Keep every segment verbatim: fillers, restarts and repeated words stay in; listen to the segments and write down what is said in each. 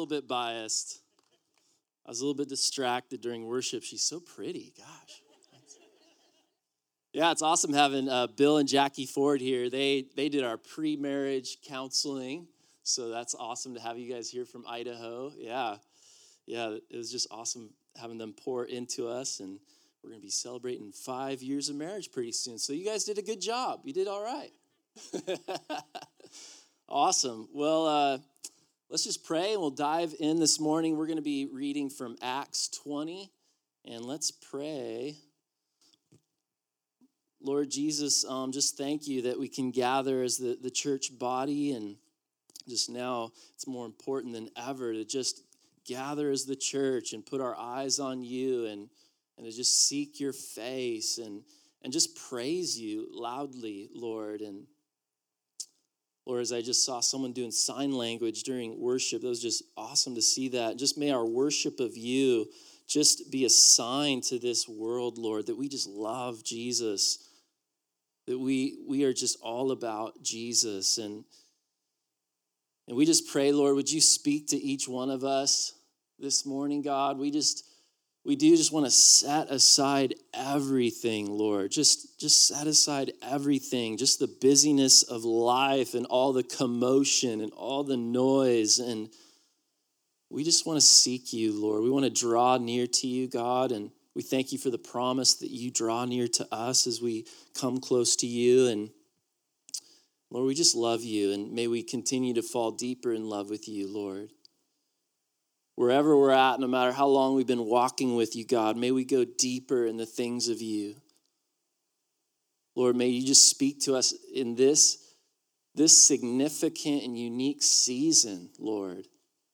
little bit biased. I was a little bit distracted during worship. She's so pretty, gosh. Yeah, it's awesome having uh, Bill and Jackie Ford here. They they did our pre-marriage counseling, so that's awesome to have you guys here from Idaho. Yeah, yeah, it was just awesome having them pour into us, and we're going to be celebrating five years of marriage pretty soon. So you guys did a good job. You did all right. Awesome. Well, uh, let's just pray, and we'll dive in this morning. We're going to be reading from Acts twenty, and let's pray. Lord Jesus, um, just thank you that we can gather as the, the church body, and just now it's more important than ever to just gather as the church and put our eyes on you and, and to just seek your face and, and just praise you loudly, Lord. And Lord, as I just saw someone doing sign language during worship, it was just awesome to see that. Just may our worship of you just be a sign to this world, Lord, that we just love Jesus, that we we are just all about Jesus. And, and we just pray, Lord, would you speak to each one of us this morning, God? We just, we do just want to set aside everything, Lord. Just, just set aside everything, just the busyness of life and all the commotion and all the noise. And we just want to seek you, Lord. We want to draw near to you, God, and we thank you for the promise that you draw near to us as we come close to you. And Lord, we just love you, and may we continue to fall deeper in love with you, Lord. Wherever we're at, no matter how long we've been walking with you, God, may we go deeper in the things of you. Lord, may you just speak to us in this, this significant and unique season, Lord.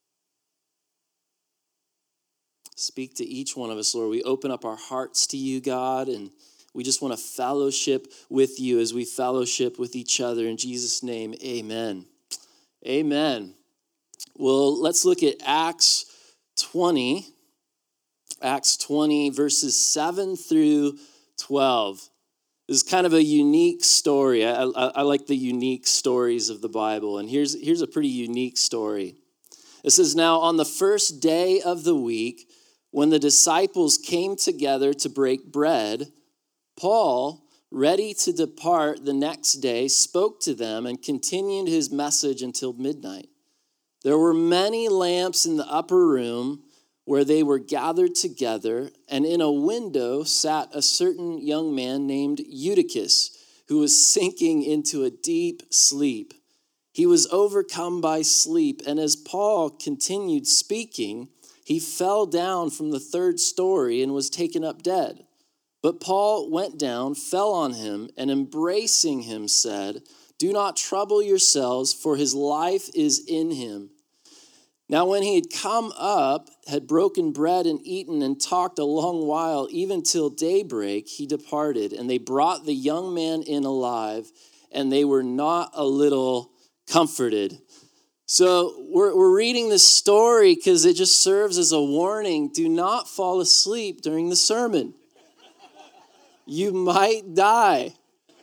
Speak to each one of us, Lord. We open up our hearts to you, God, and we just want to fellowship with you as we fellowship with each other. In Jesus' name, amen. Amen. Well, let's look at Acts twenty. Acts twenty, verses seven through twelve. This is kind of a unique story. I, I, I like the unique stories of the Bible, and here's, here's a pretty unique story. It says, now on the first day of the week, when the disciples came together to break bread, Paul, ready to depart the next day, spoke to them and continued his message until midnight. There were many lamps in the upper room where they were gathered together, and in a window sat a certain young man named Eutychus, who was sinking into a deep sleep. He was overcome by sleep, and as Paul continued speaking, he fell down from the third story and was taken up dead. But Paul went down, fell on him, and embracing him said, do not trouble yourselves, for his life is in him. Now when he had come up, had broken bread and eaten and talked a long while, even till daybreak, he departed. And they brought the young man in alive, and they were not a little comforted. So we're, we're reading this story because it just serves as a warning. Do not fall asleep during the sermon. You might die.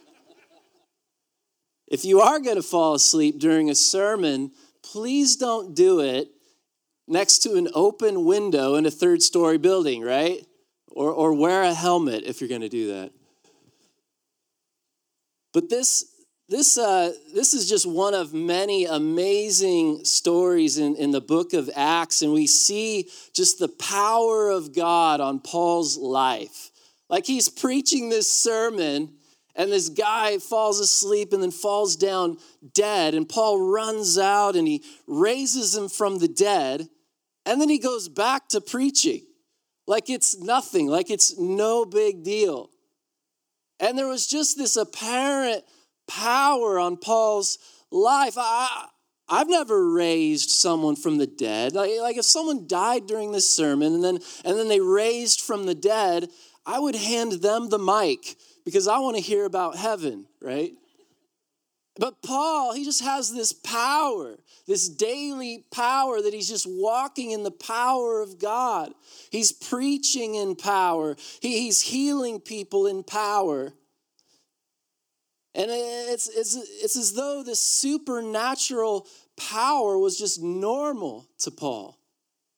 If you are going to fall asleep during a sermon, please don't do it next to an open window in a third story building, right? Or, or wear a helmet if you're going to do that. But this This uh, this is just one of many amazing stories in, in the book of Acts, and we see just the power of God on Paul's life. Like he's preaching this sermon, and this guy falls asleep and then falls down dead, and Paul runs out and he raises him from the dead, and then he goes back to preaching. Like it's nothing, like it's no big deal. And there was just this apparent power on Paul's life. I, I've never raised someone from the dead. Like, like if someone died during this sermon and then and then they raised from the dead, I would hand them the mic because I want to hear about heaven, right? But Paul, he just has this power, this daily power that he's just walking in the power of God. He's preaching in power. He, he's healing people in power. And it's, it's, it's as though this supernatural power was just normal to Paul.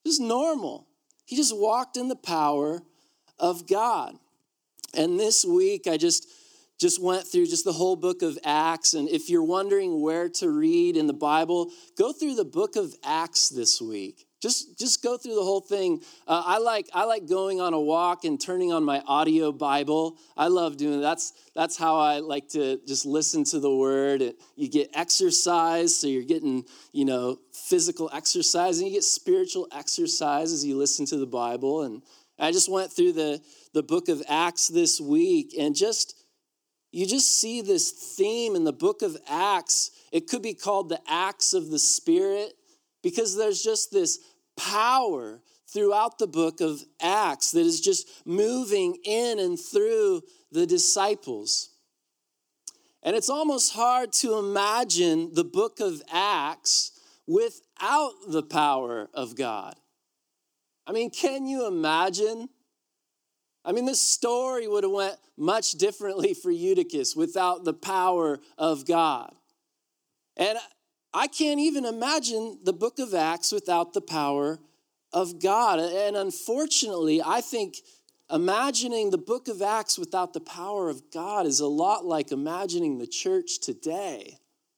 Just normal. He just walked in the power of God. And this week, I just, just went through just the whole book of Acts. And if you're wondering where to read in the Bible, go through the book of Acts this week. Just, just go through the whole thing. Uh, I like I like going on a walk and turning on my audio Bible. I love doing that. That's, that's how I like to just listen to the word. It, you get exercise, so you're getting, you know, physical exercise, and you get spiritual exercise as you listen to the Bible. And I just went through the, the book of Acts this week, and just you just see this theme in the book of Acts. It could be called the Acts of the Spirit, because there's just this power throughout the book of Acts that is just moving in and through the disciples. And it's almost hard to imagine the book of Acts without the power of God. I mean, can you imagine? I mean, this story would have went much differently for Eutychus without the power of God. And I can't even imagine the book of Acts without the power of God. And unfortunately, I think imagining the book of Acts without the power of God is a lot like imagining the church today.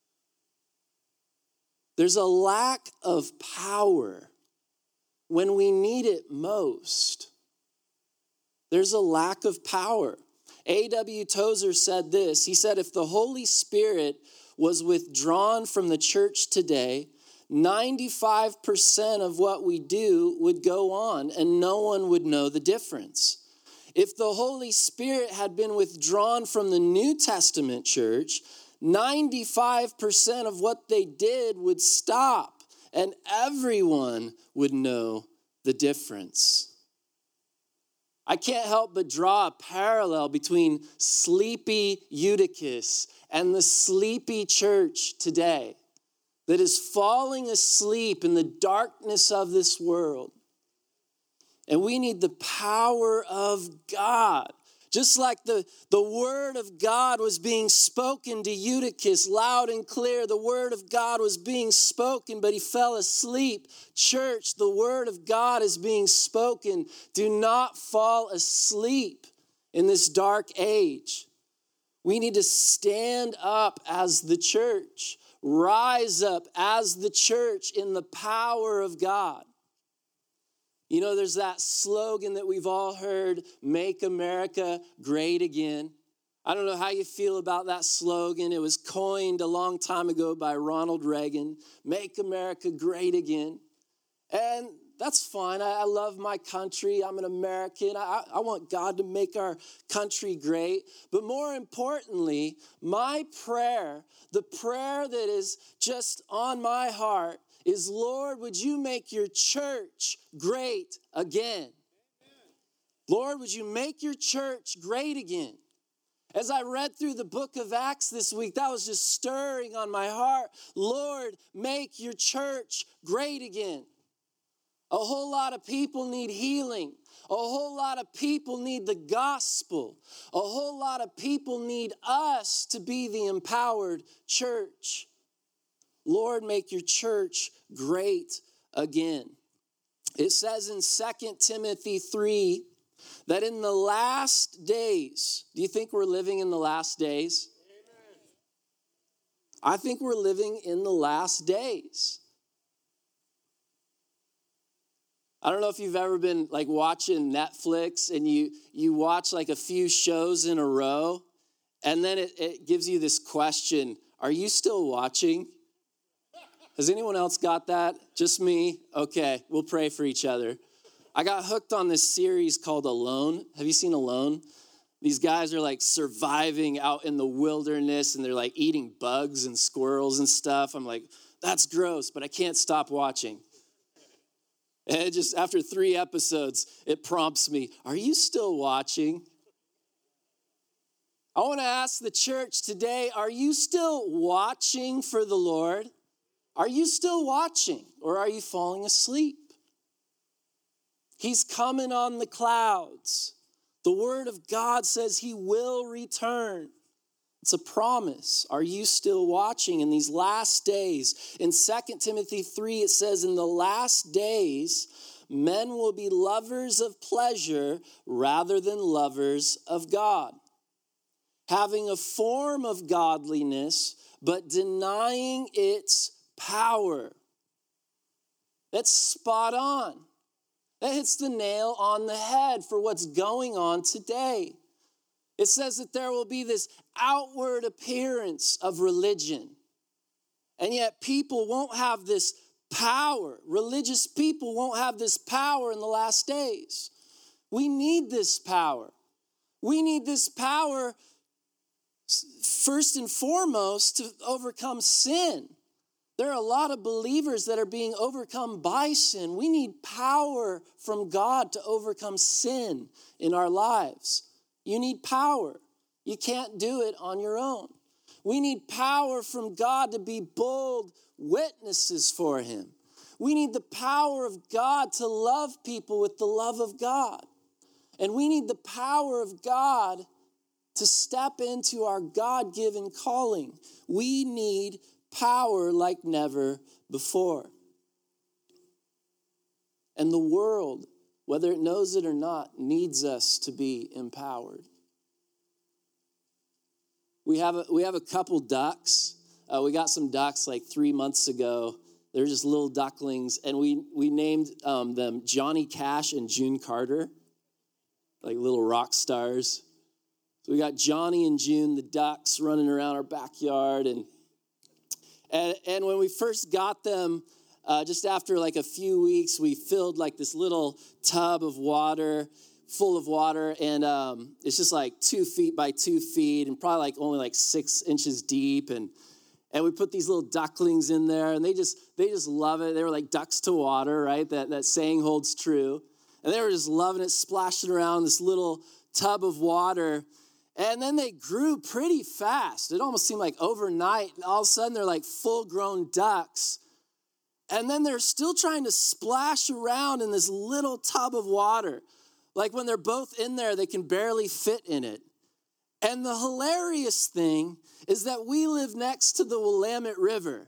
There's a lack of power when we need it most. There's a lack of power. A W Tozer said this. He said, if the Holy Spirit was withdrawn from the church today, ninety-five percent of what we do would go on and no one would know the difference. If the Holy Spirit had been withdrawn from the New Testament church, ninety-five percent of what they did would stop and everyone would know the difference. I can't help but draw a parallel between sleepy Eutychus and the sleepy church today that is falling asleep in the darkness of this world. And we need the power of God. Just like the, the word of God was being spoken to Eutychus loud and clear, the word of God was being spoken, but he fell asleep. Church, the word of God is being spoken. Do not fall asleep in this dark age. We need to stand up as the church, rise up as the church in the power of God. You know, there's that slogan that we've all heard, make America great again. I don't know how you feel about that slogan. It was coined a long time ago by Ronald Reagan, make America great again. And that's fine. I, I love my country. I'm an American. I, I want God to make our country great. But more importantly, my prayer, the prayer that is just on my heart, is, Lord, would you make your church great again? Amen. Lord, would you make your church great again? As I read through the book of Acts this week, that was just stirring on my heart. Lord, make your church great again. A whole lot of people need healing. A whole lot of people need the gospel. A whole lot of people need us to be the empowered church. Lord, make your church great again. It says in Second Timothy three that in the last days, do you think we're living in the last days? Amen. I think we're living in the last days. I don't know if you've ever been like watching Netflix and you, you watch like a few shows in a row and then it, it gives you this question, are you still watching? Has anyone else got that? Just me? Okay, we'll pray for each other. I got hooked on this series called Alone. Have you seen Alone? These guys are like surviving out in the wilderness and they're like eating bugs and squirrels and stuff. I'm like, that's gross, but I can't stop watching. And it just after three episodes, it prompts me, are you still watching? I want to ask the church today, are you still watching for the Lord? Are you still watching or are you falling asleep? He's coming on the clouds. The word of God says he will return. It's a promise. Are you still watching in these last days? In Second Timothy three, it says, in the last days, men will be lovers of pleasure rather than lovers of God, having a form of godliness, but denying its power. That's spot on. That hits the nail on the head for what's going on today. It says that there will be this outward appearance of religion, and yet people won't have this power. Religious people won't have this power in the last days. We need this power. We need this power first and foremost to overcome sin. There are a lot of believers that are being overcome by sin. We need power from God to overcome sin in our lives. You need power. You can't do it on your own. We need power from God to be bold witnesses for him. We need the power of God to love people with the love of God. And we need the power of God to step into our God-given calling. We need power like never before. And the world, whether it knows it or not, needs us to be empowered. We have a, we have a couple ducks. Uh, we got some ducks like three months ago. They're just little ducklings, and we we named um, them Johnny Cash and June Carter, like little rock stars. So we got Johnny and June, the ducks, running around our backyard, and and, and when we first got them, uh, just after like a few weeks, we filled like this little tub of water, full of water, and um, it's just like two feet by two feet, and probably like only like six inches deep, and and we put these little ducklings in there, and they just they just love it. They were like ducks to water, right? That that saying holds true, and they were just loving it, splashing around this little tub of water. And then they grew pretty fast. It almost seemed like overnight. All of a sudden, they're like full-grown ducks. And then they're still trying to splash around in this little tub of water. Like when they're both in there, they can barely fit in it. And the hilarious thing is that we live next to the Willamette River.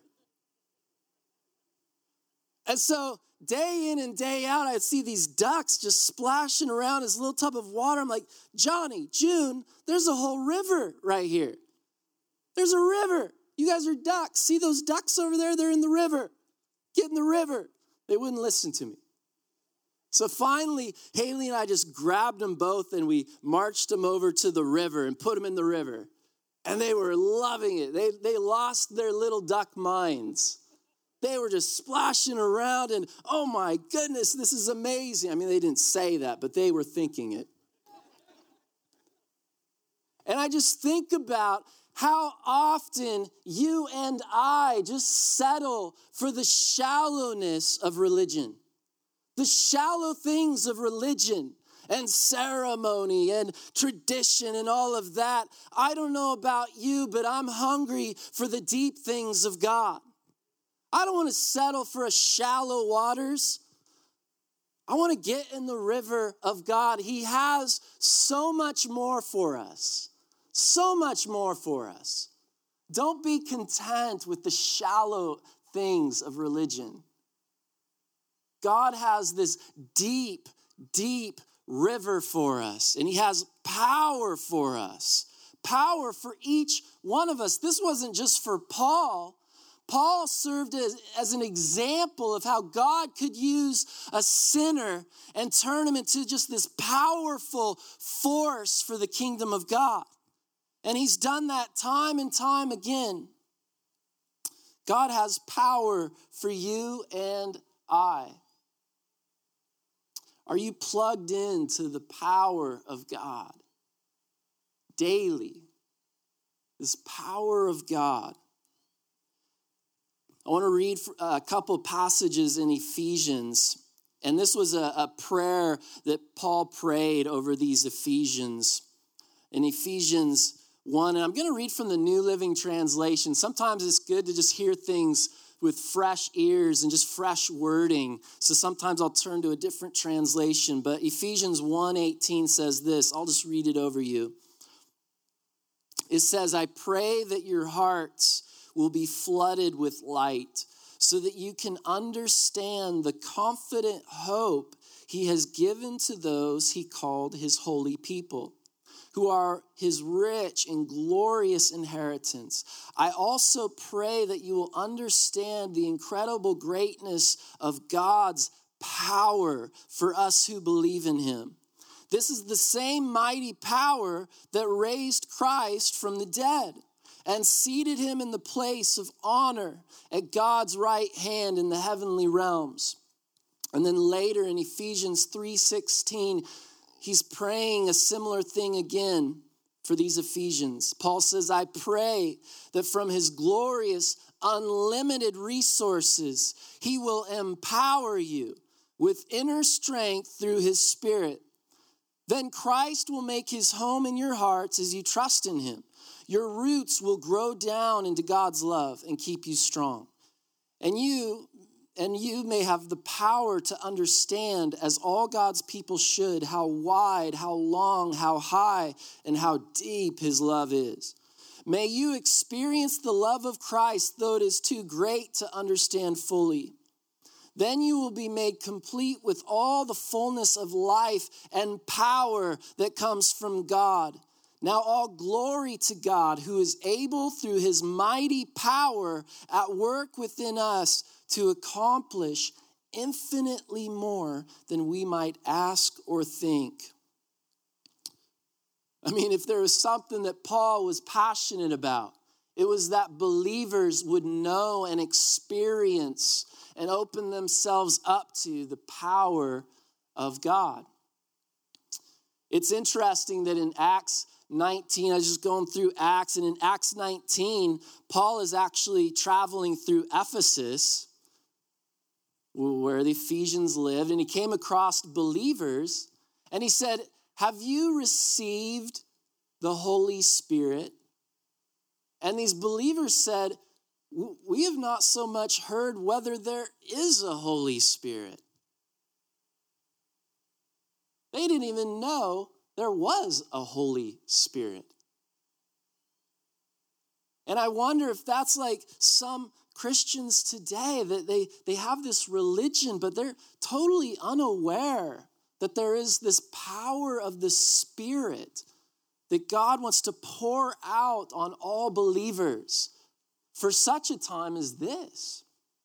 And so day in and day out, I'd see these ducks just splashing around this little tub of water. I'm like, Johnny, June, there's a whole river right here. There's a river. You guys are ducks. See those ducks over there? They're in the river. Get in the river. They wouldn't listen to me. So finally, Haley and I just grabbed them both and we marched them over to the river and put them in the river. And they were loving it. They, they lost their little duck minds. They were just splashing around and, oh my goodness, this is amazing. I mean, they didn't say that, but they were thinking it. And I just think about how often you and I just settle for the shallowness of religion, the shallow things of religion and ceremony and tradition and all of that. I don't know about you, but I'm hungry for the deep things of God. I don't want to settle for a shallow waters. I want to get in the river of God. He has so much more for us. So much more for us. Don't be content with the shallow things of religion. God has this deep, deep river for us, and he has power for us. Power for each one of us. This wasn't just for Paul. Paul served as, as an example of how God could use a sinner and turn him into just this powerful force for the kingdom of God. And he's done that time and time again. God has power for you and I. Are you plugged into the power of God daily? This power of God. I want to read a couple passages in Ephesians. And this was a, a prayer that Paul prayed over these Ephesians. In Ephesians one, and I'm going to read from the New Living Translation. Sometimes it's good to just hear things with fresh ears and just fresh wording. So sometimes I'll turn to a different translation. But Ephesians one eighteen says this. I'll just read it over you. It says, I pray that your hearts will be flooded with light so that you can understand the confident hope he has given to those he called his holy people, who are his rich and glorious inheritance. I also pray that you will understand the incredible greatness of God's power for us who believe in him. This is the same mighty power that raised Christ from the dead and seated him in the place of honor at God's right hand in the heavenly realms. And then later in Ephesians three sixteen, he's praying a similar thing again for these Ephesians. Paul says, I pray that from his glorious, unlimited resources, he will empower you with inner strength through his Spirit. Then Christ will make his home in your hearts as you trust in him. Your roots will grow down into God's love and keep you strong. And you, and you may have the power to understand, as all God's people should, how wide, how long, how high, and how deep his love is. May you experience the love of Christ, though it is too great to understand fully. Then you will be made complete with all the fullness of life and power that comes from God. Now all glory to God, who is able through his mighty power at work within us to accomplish infinitely more than we might ask or think. I mean, if there was something that Paul was passionate about, it was that believers would know and experience and open themselves up to the power of God. It's interesting that in Acts nineteen, I was just going through Acts, and in Acts nineteen, Paul is actually traveling through Ephesus, where the Ephesians lived, and he came across believers, and he said, have you received the Holy Spirit? And these believers said, we have not so much heard whether there is a Holy Spirit. They didn't even know there was a Holy Spirit. And I wonder if that's like some Christians today, that they, they have this religion, but they're totally unaware that there is this power of the Spirit that God wants to pour out on all believers for such a time as this.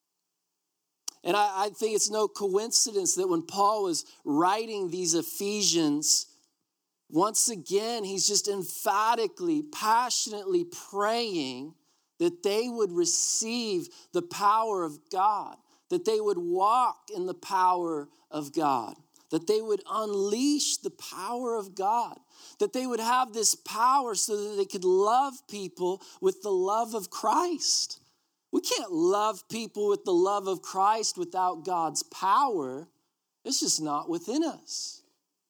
And I, I think it's no coincidence that when Paul was writing these Ephesians, once again, he's just emphatically, passionately praying that they would receive the power of God, that they would walk in the power of God, that they would unleash the power of God, that they would have this power so that they could love people with the love of Christ. We can't love people with the love of Christ without God's power. It's just not within us.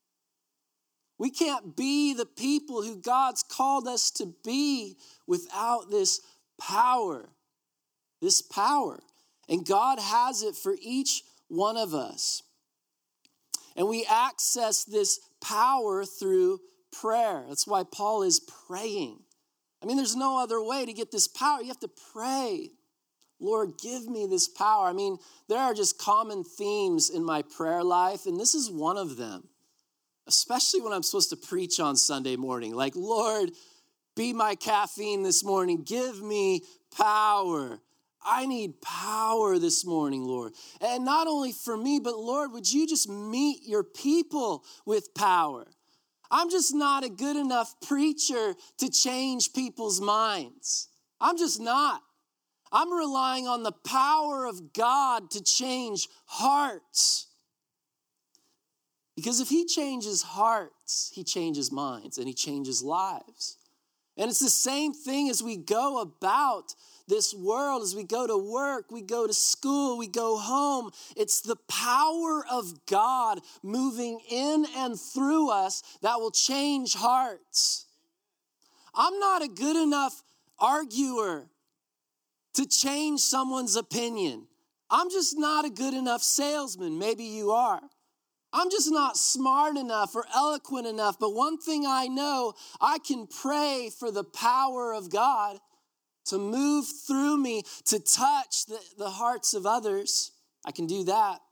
We can't be the people who God's called us to be without this power. This power. And God has it for each one of us. And we access this power through prayer. That's why Paul is praying. I mean, there's no other way to get this power. You have to pray. Lord, give me this power. I mean, there are just common themes in my prayer life, and this is one of them. Especially when I'm supposed to preach on Sunday morning. Like, Lord, be my caffeine this morning. Give me power. I need power this morning, Lord. And not only for me, but Lord, would you just meet your people with power? I'm just not a good enough preacher to change people's minds. I'm just not. I'm relying on the power of God to change hearts. Because if he changes hearts, he changes minds and he changes lives. And it's the same thing as we go about this world, as we go to work, we go to school, we go home. It's the power of God moving in and through us that will change hearts. I'm not a good enough arguer to change someone's opinion. I'm just not a good enough salesman. Maybe you are. I'm just not smart enough or eloquent enough. But one thing I know, I can pray for the power of God. to move through me, to touch the, the hearts of others. I can do that.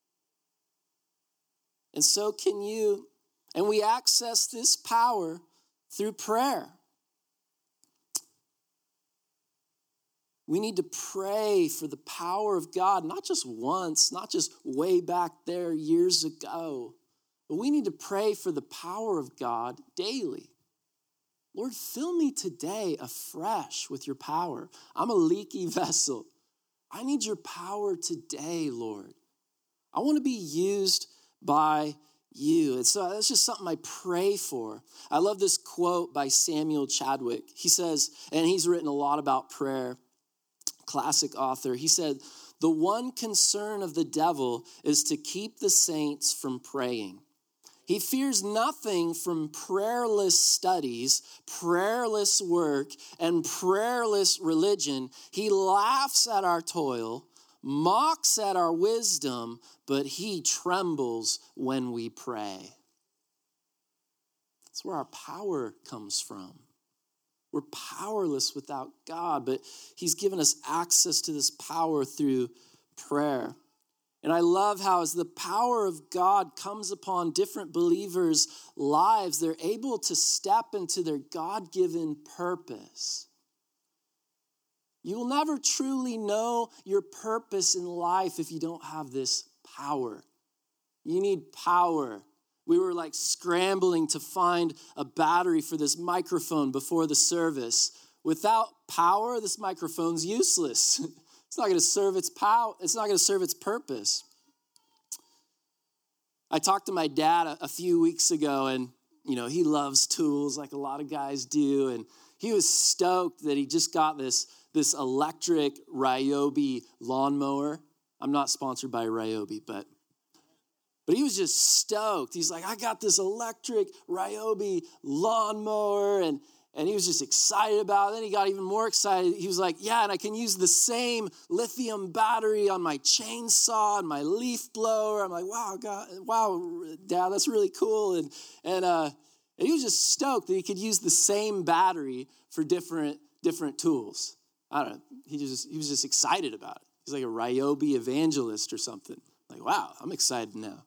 And so can you. And we access this power through prayer. We need to pray for the power of God, not just once, not just way back there years ago, but we need to pray for the power of God daily. Lord, fill me today afresh with your power. I'm a leaky vessel. I need your power today, Lord. I want to be used by you. And so that's just something I pray for. I love this quote by Samuel Chadwick. He says, and he's written a lot about prayer, classic author. He said, the one concern of the devil is to keep the saints from praying. He fears nothing from prayerless studies, prayerless work, and prayerless religion. He laughs at our toil, mocks at our wisdom, but he trembles when we pray. That's where our power comes from. We're powerless without God, but he's given us access to this power through prayer. And I love how as the power of God comes upon different believers' lives, they're able to step into their God-given purpose. You will never truly know your purpose in life if you don't have this power. You need power. We were like scrambling to find a battery for this microphone before the service. Without power, this microphone's useless. It's not going to serve its power. It's not going to serve its purpose. I talked to my dad a, a few weeks ago, and you know he loves tools like a lot of guys do, and he was stoked that he just got this this electric Ryobi lawnmower. I'm not sponsored by Ryobi, but but he was just stoked. He's like, I got this electric Ryobi lawnmower, and And he was just excited about it. Then he got even more excited. He was like, yeah, and I can use the same lithium battery on my chainsaw and my leaf blower. I'm like, wow, God, wow, Dad, that's really cool. And and uh, and he was just stoked that he could use the same battery for different different tools. I don't know. He just he was just excited about it. He's like a Ryobi evangelist or something. Like, wow, I'm excited now.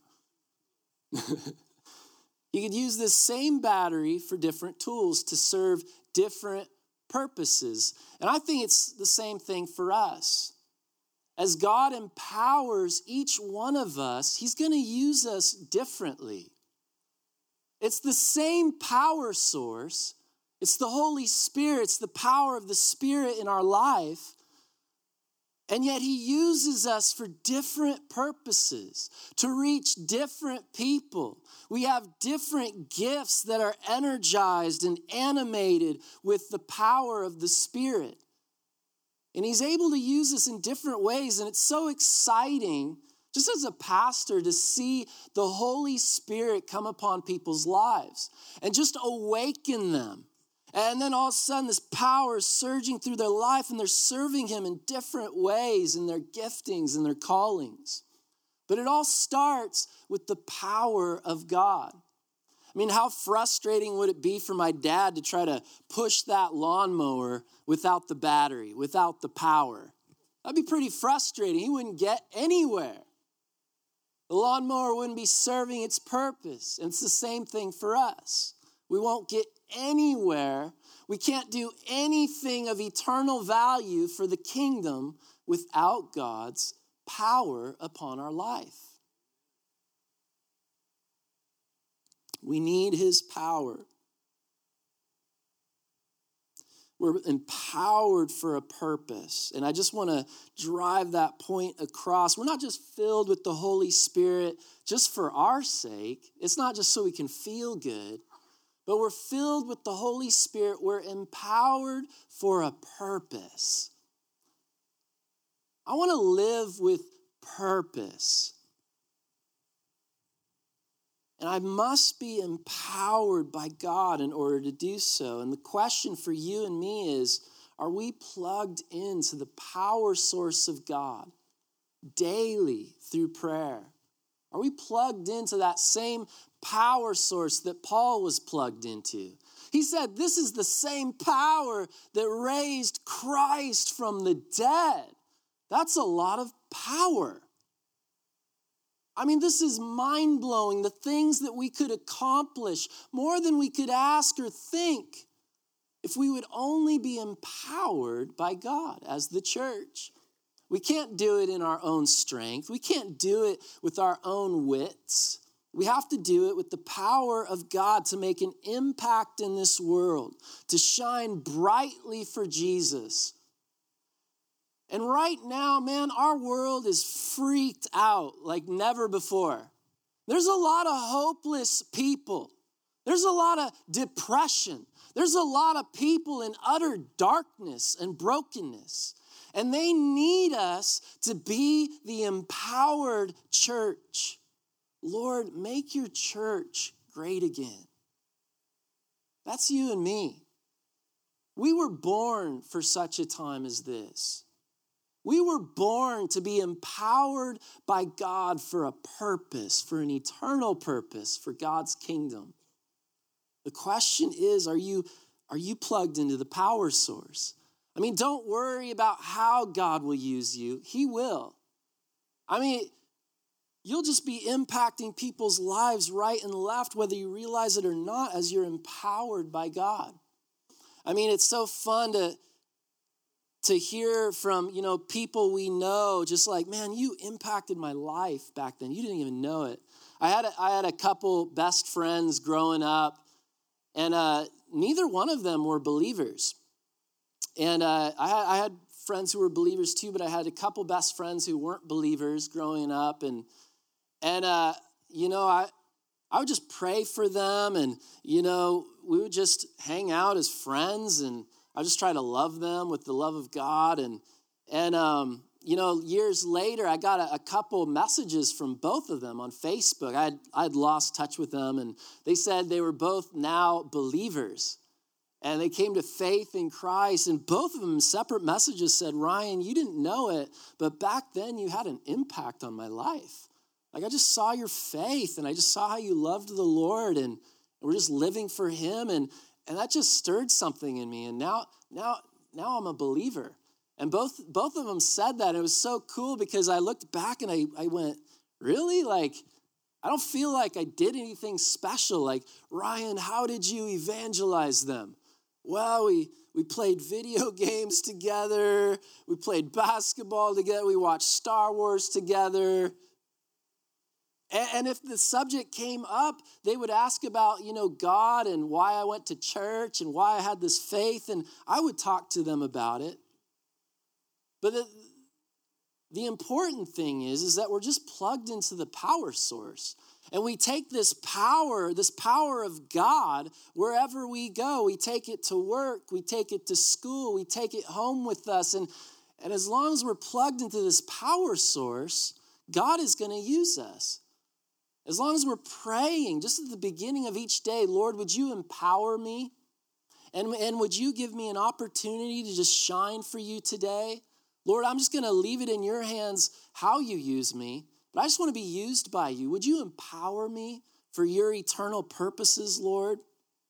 You could use this same battery for different tools to serve different purposes. And I think it's the same thing for us. As God empowers each one of us, he's going to use us differently. It's the same power source. It's the Holy Spirit. It's the power of the Spirit in our life. And yet he uses us for different purposes, to reach different people. We have different gifts that are energized and animated with the power of the Spirit. And he's able to use us in different ways. And it's so exciting, just as a pastor, to see the Holy Spirit come upon people's lives and just awaken them. And then all of a sudden, this power is surging through their life, and they're serving him in different ways in their giftings and their callings. But it all starts with the power of God. I mean, how frustrating would it be for my dad to try to push that lawnmower without the battery, without the power? That'd be pretty frustrating. He wouldn't get anywhere. The lawnmower wouldn't be serving its purpose. And it's the same thing for us. We won't get anywhere. We can't do anything of eternal value for the kingdom without God's power upon our life. We need his power. We're empowered for a purpose. And I just want to drive that point across. We're not just filled with the Holy Spirit just for our sake. It's not just so we can feel good. But we're filled with the Holy Spirit. We're empowered for a purpose. I want to live with purpose. And I must be empowered by God in order to do so. And the question for you and me is, are we plugged into the power source of God daily through prayer? Are we plugged into that same power source that Paul was plugged into? He said, this is the same power that raised Christ from the dead. That's a lot of power. I mean, this is mind-blowing, the things that we could accomplish, more than we could ask or think, if we would only be empowered by God as the church. We can't do it in our own strength. We can't do it with our own wits. We have to do it with the power of God to make an impact in this world, to shine brightly for Jesus. And right now, man, our world is freaked out like never before. There's a lot of hopeless people. There's a lot of depression. There's a lot of people in utter darkness and brokenness. And they need us to be the empowered church. Lord, make your church great again. That's you and me. We were born for such a time as this. We were born to be empowered by God for a purpose, for an eternal purpose, for God's kingdom. The question is, are you, are you plugged into the power source? I mean, don't worry about how God will use you. He will. I mean, you'll just be impacting people's lives right and left, whether you realize it or not, as you're empowered by God. I mean, it's so fun to, to hear from, you know, people we know, just like, man, you impacted my life back then. You didn't even know it. I had a, I had a couple best friends growing up, and uh, neither one of them were believers. And uh, I, had, I had friends who were believers too, but I had a couple best friends who weren't believers growing up. And, and uh, you know, I, I would just pray for them. And, you know, we would just hang out as friends. And I would just try to love them with the love of God. And, and um, you know, years later, I got a, a couple messages from both of them on Facebook. I had, I had lost touch with them. And they said they were both now believers. And they came to faith in Christ, and both of them, separate messages, said, Ryan, you didn't know it, but back then you had an impact on my life. Like, I just saw your faith, and I just saw how you loved the Lord, and we're just living for him, and, and that just stirred something in me, and now, now, now I'm a believer. And both, both of them said that. It was so cool because I looked back and I, I went, really? Like, I don't feel like I did anything special. Like, Ryan, how did you evangelize them? Well, we, we played video games together. We played basketball together. We watched Star Wars together. And, and if the subject came up, they would ask about, you know, God and why I went to church and why I had this faith. And I would talk to them about it. But the, the important thing is, is that we're just plugged into the power source. And we take this power, this power of God, wherever we go. We take it to work. We take it to school. We take it home with us. And, and as long as we're plugged into this power source, God is going to use us. As long as we're praying, just at the beginning of each day, Lord, would you empower me? And, and would you give me an opportunity to just shine for you today? Lord, I'm just going to leave it in your hands how you use me. But I just want to be used by you. Would you empower me for your eternal purposes, Lord?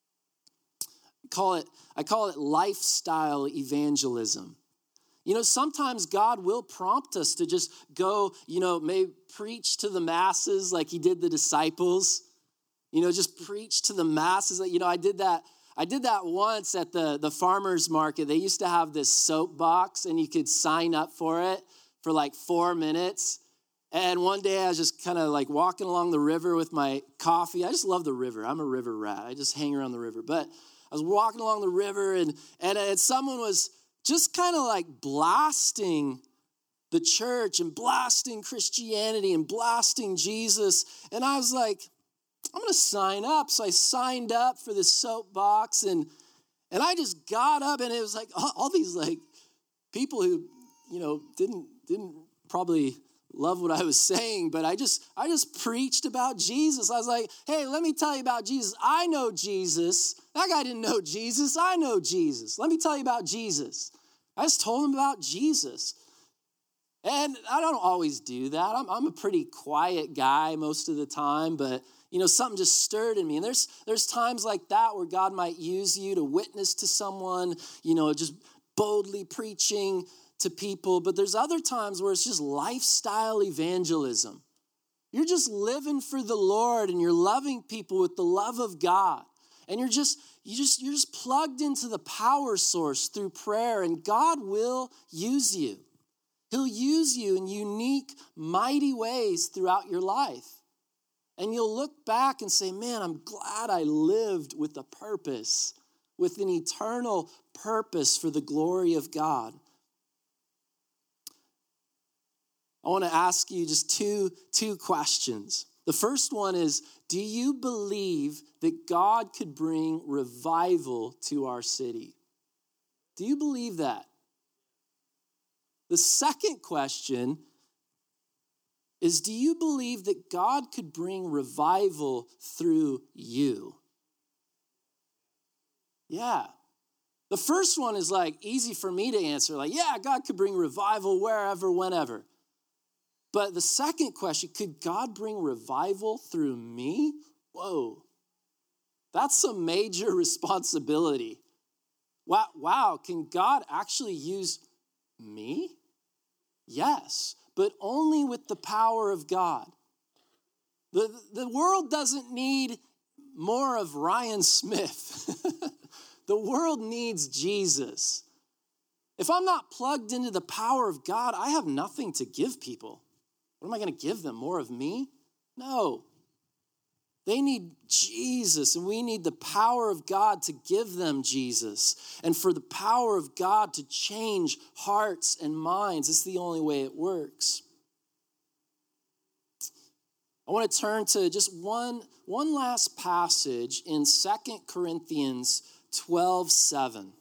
I call it, I call it lifestyle evangelism. You know, sometimes God will prompt us to just go, you know, maybe preach to the masses like he did the disciples. You know, just preach to the masses. You know, I did that. I did that once at the, the farmer's market. They used to have this soapbox and you could sign up for it for like four minutes. And one day I was just kind of like walking along the river with my coffee. I just love the river. I'm a river rat. I just hang around the river. But I was walking along the river and, and, and someone was just kind of like blasting the church and blasting Christianity and blasting Jesus. And I was like, I'm going to sign up. So I signed up for this soapbox and, and I just got up and it was like all, all these like people who, you know, didn't, didn't probably love what I was saying, but I just I just preached about Jesus. I was like, hey, let me tell you about Jesus. I know Jesus. That guy didn't know Jesus. I know Jesus. Let me tell you about Jesus. I just told him about Jesus. And I don't always do that. I'm, I'm a pretty quiet guy most of the time, but you know, something just stirred in me. And there's there's times like that where God might use you to witness to someone, you know, just boldly preaching to people. But there's other times where it's just lifestyle evangelism. You're just living for the Lord and you're loving people with the love of God. And you're just you just you're just plugged into the power source through prayer, and God will use you. He'll use you in unique, mighty ways throughout your life. And you'll look back and say, man, I'm glad I lived with a purpose, with an eternal purpose for the glory of God. I want to ask you just two, two questions. The first one is, do you believe that God could bring revival to our city? Do you believe that? The second question is, do you believe that God could bring revival through you? Yeah. The first one is like easy for me to answer. Like, yeah, God could bring revival wherever, whenever. But the second question, could God bring revival through me? Whoa. That's a major responsibility. Wow, wow, can God actually use me? Yes, but only with the power of God. The, the world doesn't need more of Ryan Smith. The world needs Jesus. If I'm not plugged into the power of God, I have nothing to give people. What am I going to give them? More of me? No. They need Jesus, and we need the power of God to give them Jesus, and for the power of God to change hearts and minds. It's the only way it works. I want to turn to just one, one last passage in Second Corinthians twelve seven.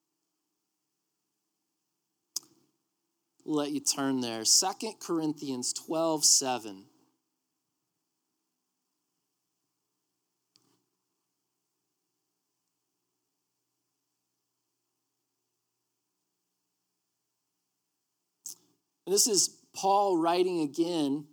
I'll let you turn there. Second Corinthians twelve seven. And this is Paul writing again.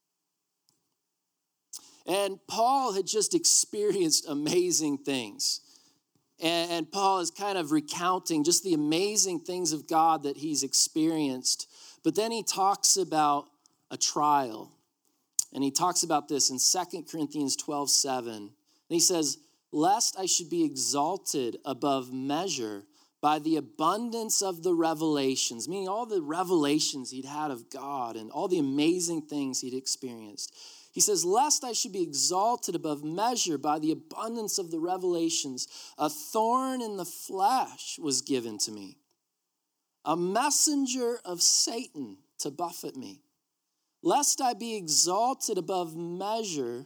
And Paul had just experienced amazing things. And, and Paul is kind of recounting just the amazing things of God that he's experienced. But then he talks about a trial. And he talks about this in Second Corinthians twelve seven. And he says, lest I should be exalted above measure by the abundance of the revelations, meaning all the revelations he'd had of God and all the amazing things he'd experienced. He says, lest I should be exalted above measure by the abundance of the revelations, a thorn in the flesh was given to me, a messenger of Satan to buffet me. Lest I be exalted above measure,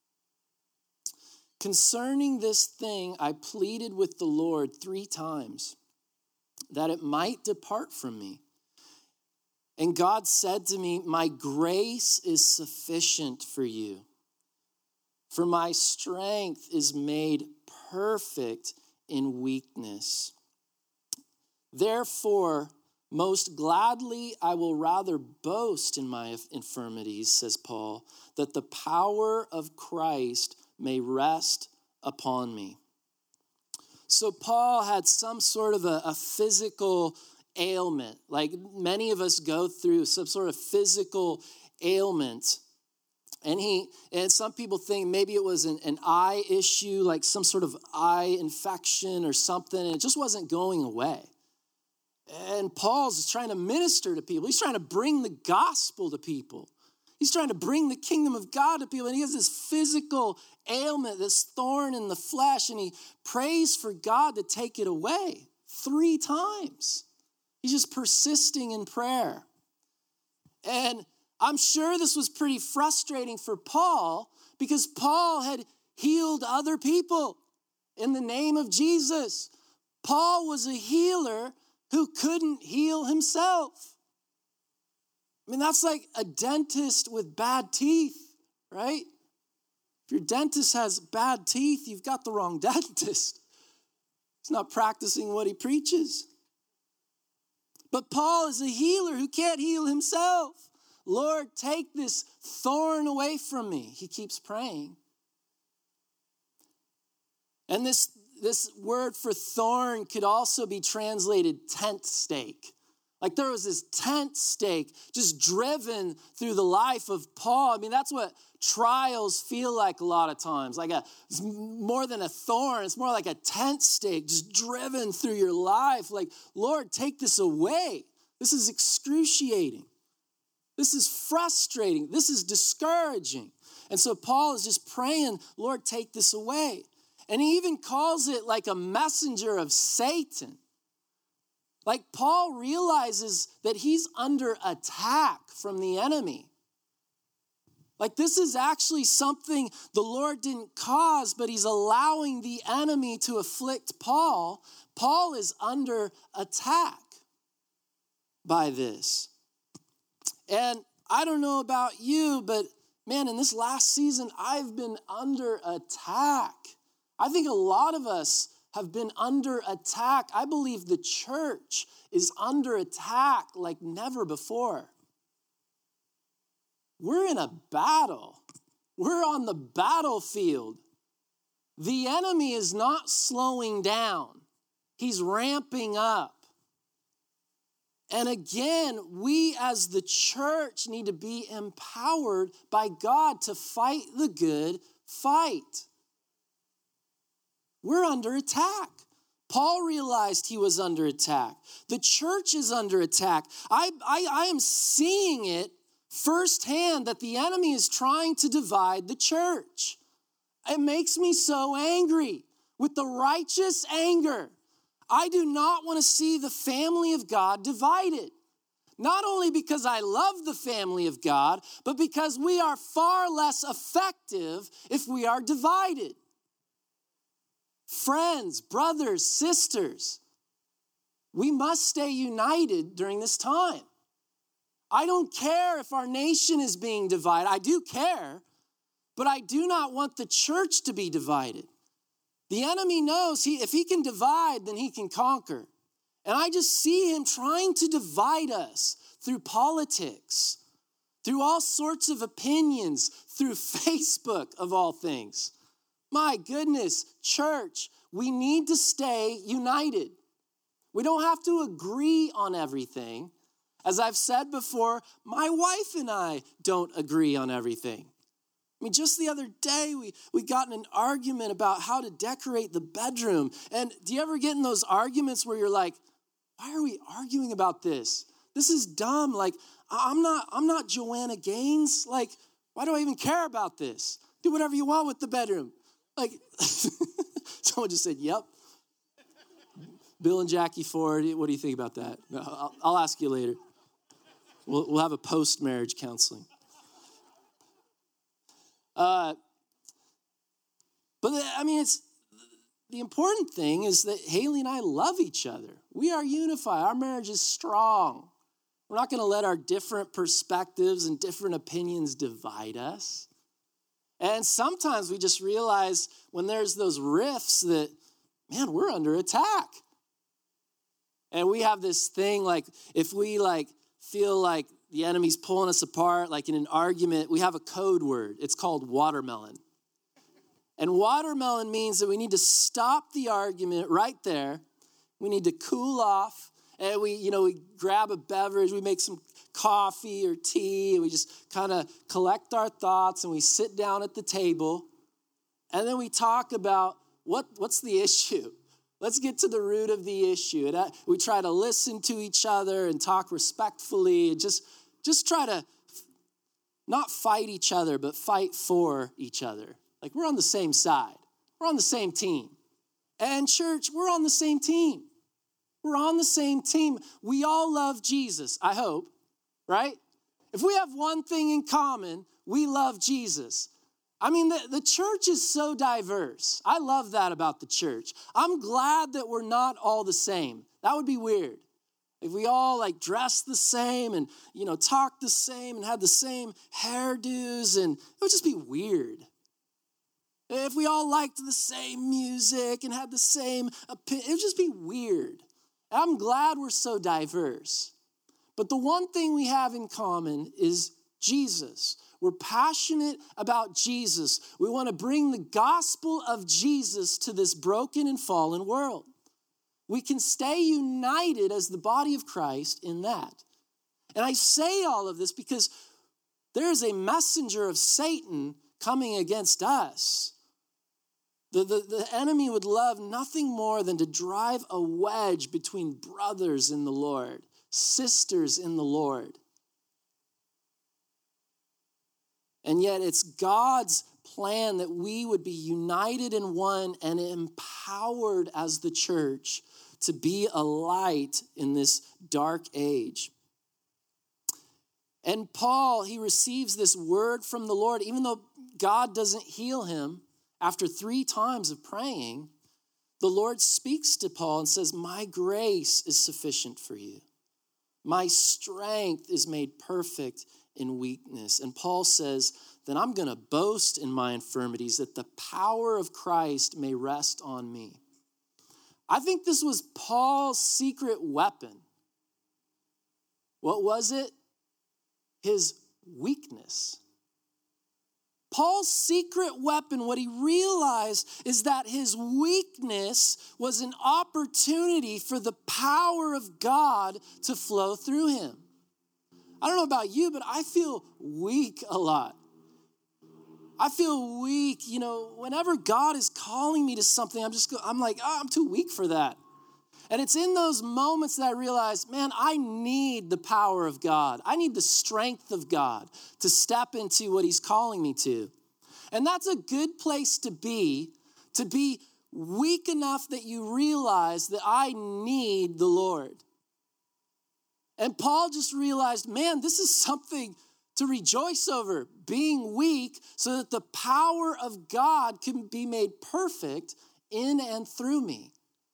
concerning this thing I pleaded with the Lord three times, that it might depart from me. And God said to me, my grace is sufficient for you, for my strength is made perfect in weakness. Therefore, most gladly I will rather boast in my infirmities, says Paul, that the power of Christ may rest upon me. So Paul had some sort of a, a physical ailment, like many of us go through some sort of physical ailment. And he, and some people think maybe it was an, an eye issue, like some sort of eye infection or something, and it just wasn't going away. And Paul's trying to minister to people. He's trying to bring the gospel to people. He's trying to bring the kingdom of God to people. And he has this physical ailment, this thorn in the flesh, and he prays for God to take it away three times. He's just persisting in prayer. And I'm sure this was pretty frustrating for Paul because Paul had healed other people in the name of Jesus. Paul was a healer who couldn't heal himself. I mean, that's like a dentist with bad teeth, right? If your dentist has bad teeth, you've got the wrong dentist. He's not practicing what he preaches. But Paul is a healer who can't heal himself. Lord, take this thorn away from me. He keeps praying. And this, this word for thorn could also be translated tent stake. Like there was this tent stake just driven through the life of Paul. I mean, that's what trials feel like a lot of times. Like a, it's more than a thorn. It's more like a tent stake just driven through your life. Like, Lord, take this away. This is excruciating. This is frustrating. This is discouraging. And so Paul is just praying, Lord, take this away. And he even calls it like a messenger of Satan. Like Paul realizes that he's under attack from the enemy. Like this is actually something the Lord didn't cause, but he's allowing the enemy to afflict Paul. Paul is under attack by this. And I don't know about you, but man, in this last season, I've been under attack. I think a lot of us have been under attack. I believe the church is under attack like never before. We're in a battle. We're on the battlefield. The enemy is not slowing down. He's ramping up. And again, we as the church need to be empowered by God to fight the good fight. We're under attack. Paul realized he was under attack. The church is under attack. I, I, I am seeing it firsthand that the enemy is trying to divide the church. It makes me so angry with the righteous anger. I do not want to see the family of God divided. Not only because I love the family of God, but because we are far less effective if we are divided. Friends, brothers, sisters, we must stay united during this time. I don't care if our nation is being divided. I do care, but I do not want the church to be divided. The enemy knows he, if he can divide, then he can conquer. And I just see him trying to divide us through politics, through all sorts of opinions, through Facebook of all things. My goodness, church, we need to stay united. We don't have to agree on everything. As I've said before, my wife and I don't agree on everything. I mean, just the other day, we, we got in an argument about how to decorate the bedroom. And do you ever get in those arguments where you're like, why are we arguing about this? This is dumb. Like, I'm not, I'm not Joanna Gaines. Like, why do I even care about this? Do whatever you want with the bedroom. Like, someone just said, yep. Bill and Jackie Ford, what do you think about that? No, I'll, I'll ask you later. We'll, we'll have a post-marriage counseling. Uh, but I mean, it's the important thing is that Haley and I love each other. We are unified. Our marriage is strong. We're not going to let our different perspectives and different opinions divide us. And sometimes we just realize when there's those rifts that, man, we're under attack. And we have this thing like, if we like feel like the enemy's pulling us apart, like in an argument, we have a code word. It's called watermelon. And watermelon means that we need to stop the argument right there. We need to cool off. And we, you know, we grab a beverage, we make some coffee or tea, and we just kind of collect our thoughts and we sit down at the table. And then we talk about what, what's the issue? Let's get to the root of the issue. And I, we try to listen to each other and talk respectfully and just, just try to not fight each other, but fight for each other. Like we're on the same side. We're on the same team. And church, we're on the same team. We're on the same team. We all love Jesus, I hope, right? If we have one thing in common, we love Jesus. I mean, the, the church is so diverse. I love that about the church. I'm glad that we're not all the same. That would be weird. If we all like dressed the same and, you know, talked the same and had the same hairdos, and it would just be weird. If we all liked the same music and had the same opinion, it would just be weird. And I'm glad we're so diverse. But the one thing we have in common is Jesus. We're passionate about Jesus. We want to bring the gospel of Jesus to this broken and fallen world. We can stay united as the body of Christ in that. And I say all of this because there is a messenger of Satan coming against us. The, the, the enemy would love nothing more than to drive a wedge between brothers in the Lord, sisters in the Lord. And yet it's God's plan that we would be united in one and empowered as the church to be a light in this dark age. And Paul, he receives this word from the Lord, even though God doesn't heal him. After three times of praying, the Lord speaks to Paul and says, my grace is sufficient for you. My strength is made perfect in weakness. And Paul says, then I'm going to boast in my infirmities that the power of Christ may rest on me. I think this was Paul's secret weapon. What was it? His weakness. Paul's secret weapon, what he realized is that his weakness was an opportunity for the power of God to flow through him. I don't know about you, but I feel weak a lot. I feel weak, you know, whenever God is calling me to something, I'm just, I'm like, oh, I'm too weak for that. And it's in those moments that I realize, man, I need the power of God. I need the strength of God to step into what he's calling me to. And that's a good place to be, to be weak enough that you realize that I need the Lord. And Paul just realized, man, this is something to rejoice over, being weak so that the power of God can be made perfect in and through me.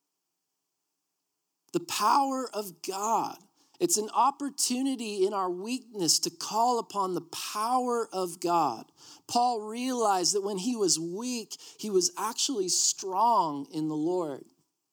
The power of God. It's an opportunity in our weakness to call upon the power of God. Paul realized that when he was weak, he was actually strong in the Lord.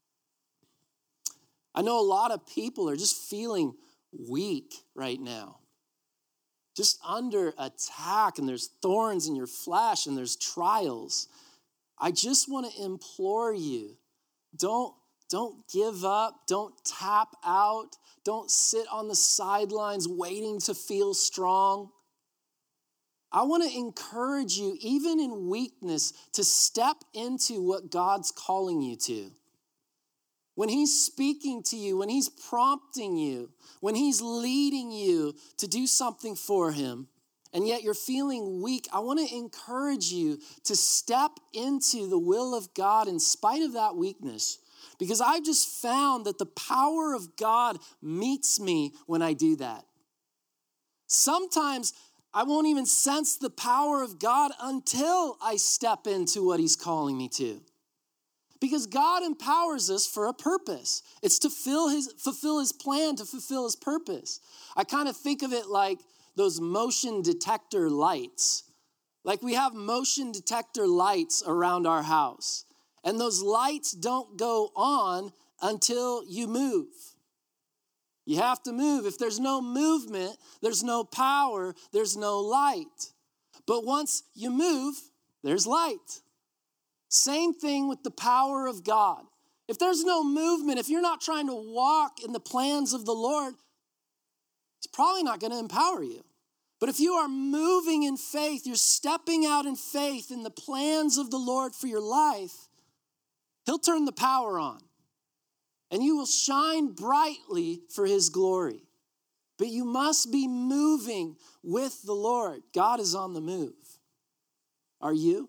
I know a lot of people are just feeling weak right now. Just under attack, and there's thorns in your flesh, and there's trials. I just want to implore you, don't Don't give up. Don't tap out. Don't sit on the sidelines waiting to feel strong. I want to encourage you, even in weakness, to step into what God's calling you to. When he's speaking to you, when he's prompting you, when he's leading you to do something for him, and yet you're feeling weak, I want to encourage you to step into the will of God in spite of that weakness. Because I've just found that the power of God meets me when I do that. Sometimes I won't even sense the power of God until I step into what he's calling me to. Because God empowers us for a purpose. It's to fill his, fulfill his plan, to fulfill his purpose. I kind of think of it like those motion detector lights. Like we have motion detector lights around our house. And those lights don't go on until you move. You have to move. If there's no movement, there's no power, there's no light. But once you move, there's light. Same thing with the power of God. If there's no movement, if you're not trying to walk in the plans of the Lord, it's probably not going to empower you. But if you are moving in faith, you're stepping out in faith in the plans of the Lord for your life, he'll turn the power on, and you will shine brightly for his glory. But you must be moving with the Lord. God is on the move. Are you?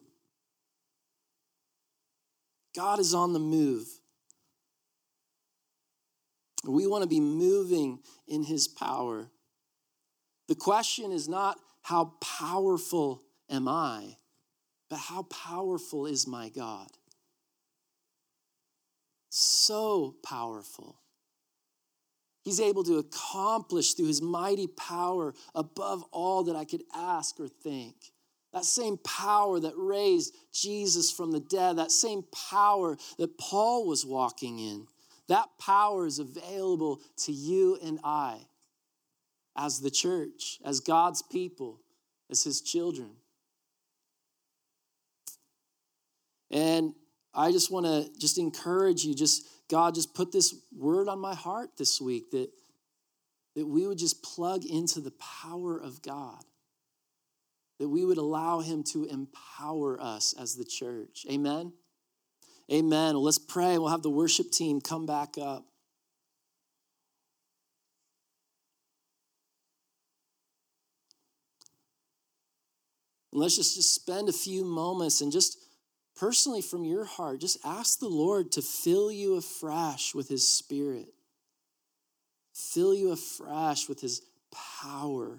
God is on the move. We want to be moving in his power. The question is not how powerful am I, but how powerful is my God? So powerful. He's able to accomplish through his mighty power above all that I could ask or think. That same power that raised Jesus from the dead, that same power that Paul was walking in, That power is available to you and I as the church, as God's people, as his children. And I just want to just encourage you, just God, just put this word on my heart this week that, that we would just plug into the power of God, that we would allow him to empower us as the church. Amen? Amen. Well, let's pray. We'll have the worship team come back up. And let's just, just spend a few moments and just personally from your heart, just ask the Lord to fill you afresh with his Spirit. Fill you afresh with his power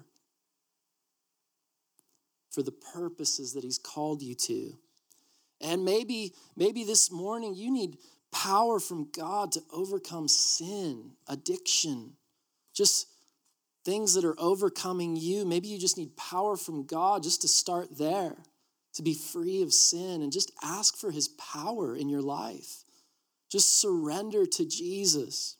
for the purposes that he's called you to. And maybe, maybe this morning you need power from God to overcome sin, addiction, just things that are overcoming you. Maybe you just need power from God just to start there, to be free of sin, and just ask for his power in your life. Just surrender to Jesus.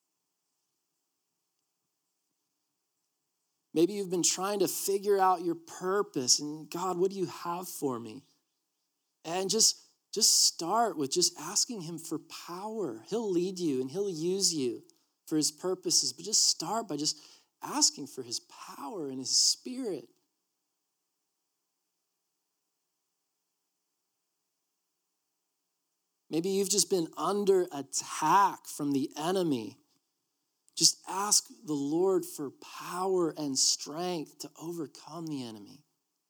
Maybe you've been trying to figure out your purpose and God, what do you have for me? And just, just start with just asking him for power. He'll lead you and he'll use you for his purposes. But just start by just asking for his power and his Spirit. Maybe you've just been under attack from the enemy. Just ask the Lord for power and strength to overcome the enemy.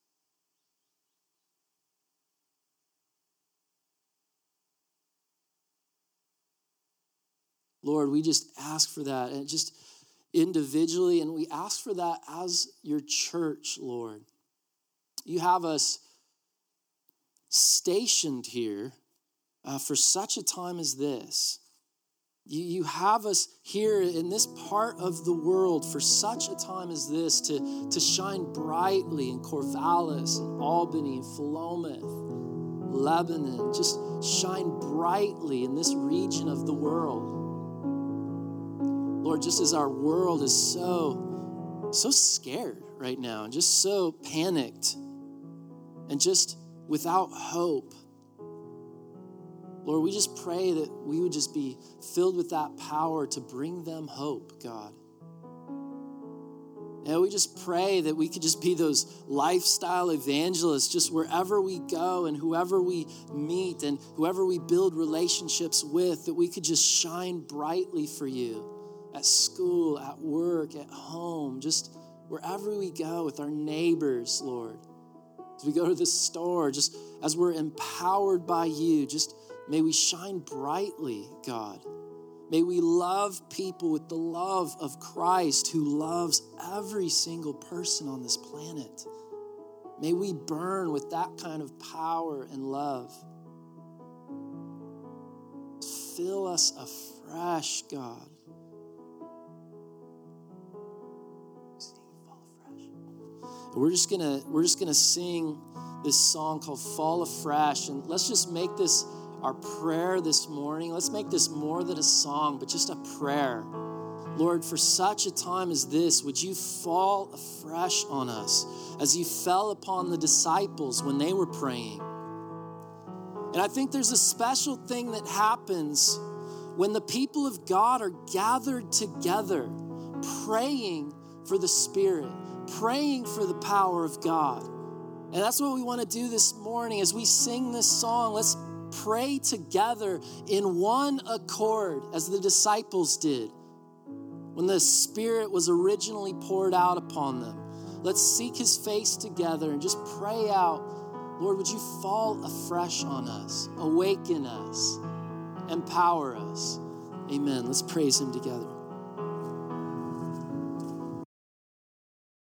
Lord, we just ask for that, and just individually, and we ask for that as your church, Lord. You have us stationed here uh, for such a time as this. You, you have us here in this part of the world for such a time as this to, to shine brightly in Corvallis and Albany and Philomath, Lebanon. Just shine brightly in this region of the world. Lord, just as our world is so, so scared right now and just so panicked and just without hope, Lord, we just pray that we would just be filled with that power to bring them hope, God. And we just pray that we could just be those lifestyle evangelists just wherever we go and whoever we meet and whoever we build relationships with, that we could just shine brightly for you. At school, at work, at home, just wherever we go with our neighbors, Lord. As we go to the store, just as we're empowered by you, just may we shine brightly, God. May we love people with the love of Christ who loves every single person on this planet. May we burn with that kind of power and love. Fill us afresh, God. We're just gonna we're just gonna sing this song called Fall Afresh, and let's just make this our prayer this morning. Let's make this more than a song, but just a prayer. Lord, for such a time as this, would you fall afresh on us as you fell upon the disciples when they were praying? And I think there's a special thing that happens when the people of God are gathered together, praying for the Spirit, praying for the power of God. And that's what we want to do this morning as we sing this song. Let's pray together in one accord as the disciples did when the Spirit was originally poured out upon them. Let's seek his face together and just pray out, Lord, would you fall afresh on us, awaken us, empower us. Amen. Let's praise him together.